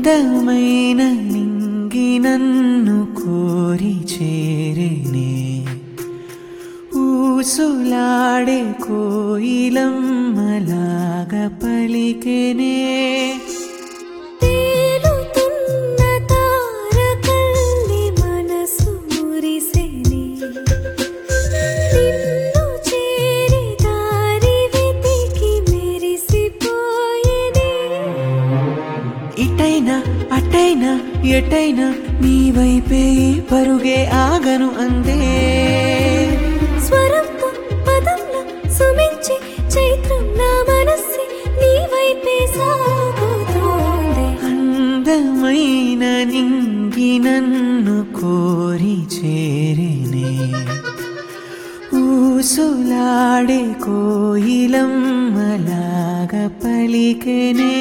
అందమైన నింగి నన్ను కోరి చేరేనే ఊసులాడే కోయిలమ్మలాగ పలికెనే ఇటైనా అటైనా ఎటైనా నీ వైపే పరుగే ఆగను అందే స్వరంతో పదంలో సుమించి చైత్రం నా మనస్సు నీ వైపే సాగుతోంది అందమైన నింగి నన్ను కోరి చేరేనే ఊసులాడే కోయిలమ్మలాగ పలికెనే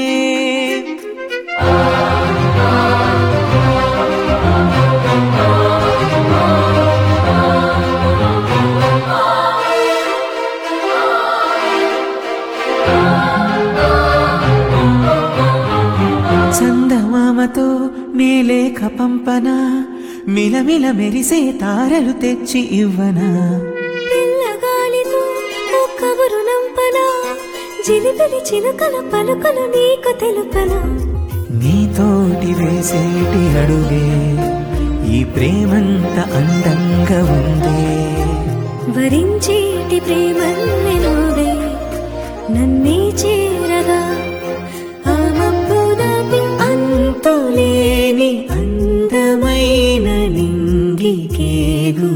చందమామతో నేలేఖ పంపనా మిలమిల మెరిసే తారలు తెచ్చి ఇవ్వనా పిల్లగాలితో ఓ కబురు నంపనా జిలిపిలి చిలుకల పలుకలు నీకు తెలుపనా నీతోటి వేసేటి అడుగే ఈ ప్రేమంత అందంగా ఉందే వరించేటి ప్రేమన్నే నువ్వే నన్నే చేరగా అంతులేని అందమైన నింగికేగు